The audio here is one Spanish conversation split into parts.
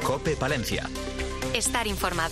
COPE Palencia. Estar informado.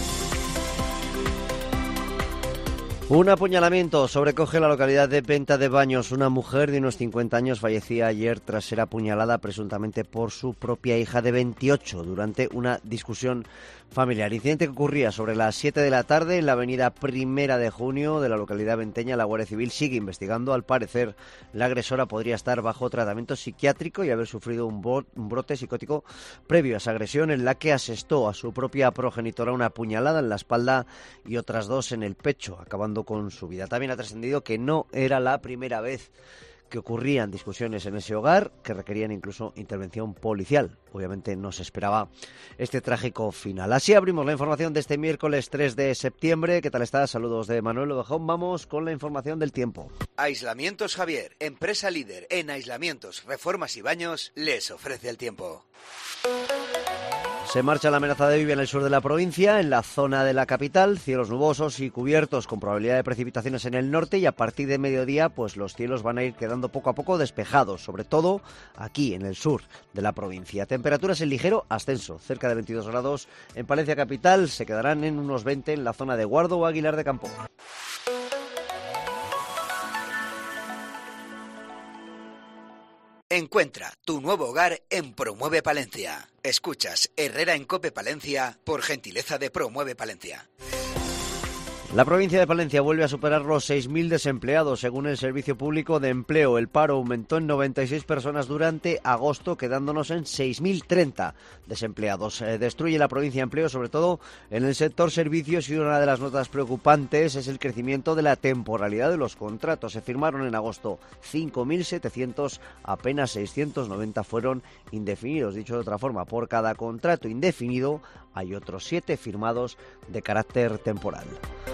Un apuñalamiento sobrecoge la localidad de Venta de Baños. Una mujer de unos 50 años fallecía ayer tras ser apuñalada presuntamente por su propia hija de 28 durante una discusión familiar. Incidente que ocurría sobre las 7 de la tarde en la avenida 1 de Junio de la localidad venteña. La Guardia Civil sigue investigando. Al parecer, la agresora podría estar bajo tratamiento psiquiátrico y haber sufrido un brote psicótico previo a esa agresión, en la que asestó a su propia progenitora una puñalada en la espalda y otras dos en el pecho, acabando con su vida. También ha trascendido que no era la primera vez que ocurrían discusiones en ese hogar, que requerían incluso intervención policial. Obviamente no se esperaba este trágico final. Así abrimos la información de este miércoles 3 de septiembre. ¿Qué tal estás? Saludos de Manuel Ovejón. Vamos con la información del tiempo. Aislamientos Javier, empresa líder en aislamientos, reformas y baños, les ofrece el tiempo. Se marcha la amenaza de lluvia en el sur de la provincia, en la zona de la capital, cielos nubosos y cubiertos con probabilidad de precipitaciones en el norte, y a partir de mediodía pues los cielos van a ir quedando poco a poco despejados, sobre todo aquí en el sur de la provincia. Temperaturas en ligero ascenso, cerca de 22 grados en Palencia capital, se quedarán en unos 20 en la zona de Guardo o Aguilar de Campo. Encuentra tu nuevo hogar en Promueve Palencia. Escuchas Herrera en COPE Palencia por gentileza de Promueve Palencia. La provincia de Palencia vuelve a superar los 6.000 desempleados, según el Servicio Público de Empleo. El paro aumentó en 96 personas durante agosto, quedándonos en 6.030 desempleados. Destruye la provincia empleo, sobre todo en el sector servicios, y una de las notas preocupantes es el crecimiento de la temporalidad de los contratos. Se firmaron en agosto 5.700, apenas 690 fueron indefinidos. Dicho de otra forma, por cada contrato indefinido hay otros 7 firmados de carácter temporal.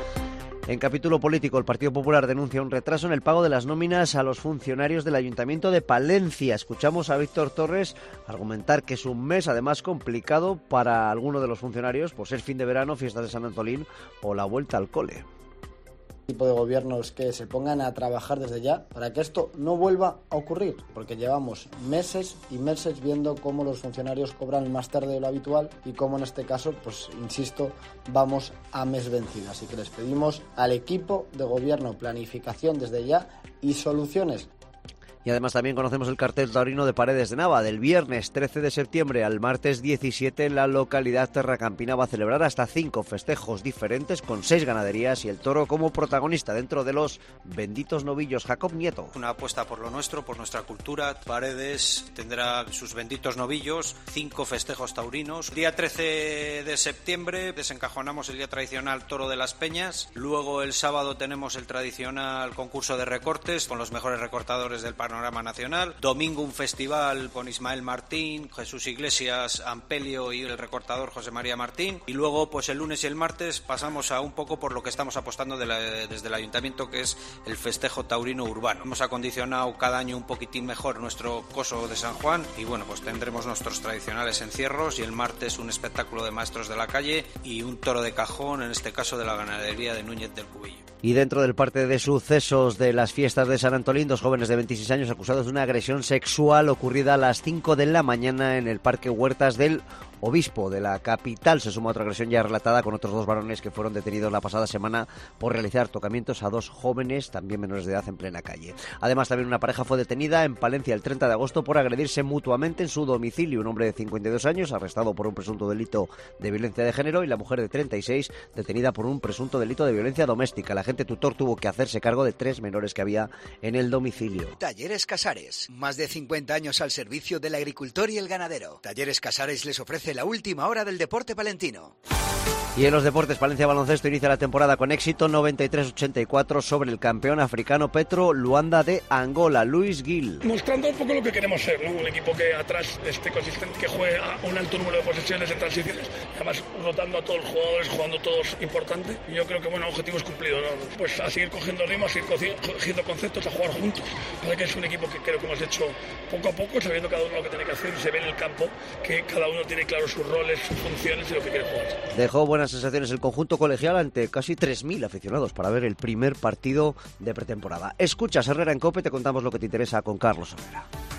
En capítulo político, el Partido Popular denuncia un retraso en el pago de las nóminas a los funcionarios del Ayuntamiento de Palencia. Escuchamos a Víctor Torres argumentar que es un mes además complicado para algunos de los funcionarios, por ser fin de verano, fiestas de San Antolín o la vuelta al cole. Tipo de gobiernos que se pongan a trabajar desde ya para que esto no vuelva a ocurrir, porque llevamos meses y meses viendo cómo los funcionarios cobran más tarde de lo habitual y cómo en este caso, pues insisto, vamos a mes vencido. Así que les pedimos al equipo de gobierno planificación desde ya y soluciones. Y además también conocemos el cartel taurino de Paredes de Nava. Del viernes 13 de septiembre al martes 17, la localidad terracampina va a celebrar hasta 5 festejos diferentes con 6 ganaderías y el toro como protagonista dentro de los benditos novillos. Jacob Nieto. Una apuesta por lo nuestro, por nuestra cultura. Paredes tendrá sus benditos novillos, 5 festejos taurinos. Día 13 de septiembre desencajonamos el día tradicional Toro de las Peñas. Luego el sábado tenemos el tradicional concurso de recortes con los mejores recortadores del panorama nacional. Domingo un festival con Ismael Martín, Jesús Iglesias, Ampelio y el recortador José María Martín. Y luego pues el lunes y el martes pasamos a un poco por lo que estamos apostando desde el ayuntamiento, que es el festejo taurino urbano. Hemos acondicionado cada año un poquitín mejor nuestro coso de San Juan y bueno, pues tendremos nuestros tradicionales encierros y el martes un espectáculo de maestros de la calle y un toro de cajón, en este caso de la ganadería de Núñez del Cubillo. Y dentro del parte de sucesos de las fiestas de San Antolín, 2 jóvenes de 26 años acusados de una agresión sexual ocurrida a las 5 de la mañana en el Parque Huertas del Obispo de la capital. Se suma otra agresión ya relatada con otros 2 varones que fueron detenidos la pasada semana por realizar tocamientos a 2 jóvenes, también menores de edad, en plena calle. Además, también una pareja fue detenida en Palencia el 30 de agosto por agredirse mutuamente en su domicilio. Un hombre de 52 años arrestado por un presunto delito de violencia de género y la mujer de 36 detenida por un presunto delito de violencia doméstica. El agente tutor tuvo que hacerse cargo de 3 menores que había en el domicilio. Talleres Casares, más de 50 años al servicio del agricultor y el ganadero. Talleres Casares les ofrece la última hora del deporte palentino. Y en los deportes, Palencia Baloncesto inicia la temporada con éxito 93-84 sobre el campeón africano Petro Luanda de Angola, Luis Gil. Mostrando un poco lo que queremos ser, ¿no? Un equipo que atrás esté consistente, que juegue a un alto número de posesiones en transiciones, además rotando a todos los jugadores, jugando todos importante. Y yo creo que, bueno, objetivos cumplidos, ¿no? Pues a seguir cogiendo ritmo, a seguir cogiendo conceptos, a jugar juntos. Para que es un equipo que creo que hemos hecho poco a poco, sabiendo cada uno lo que tiene que hacer, y se ve en el campo que cada uno tiene claro sus roles, sus funciones y lo que quiere jugar. Dejó buenas sensaciones el conjunto colegial ante casi 3.000 aficionados para ver el primer partido de pretemporada. Escuchas Herrera en COPE, te contamos lo que te interesa con Carlos Herrera.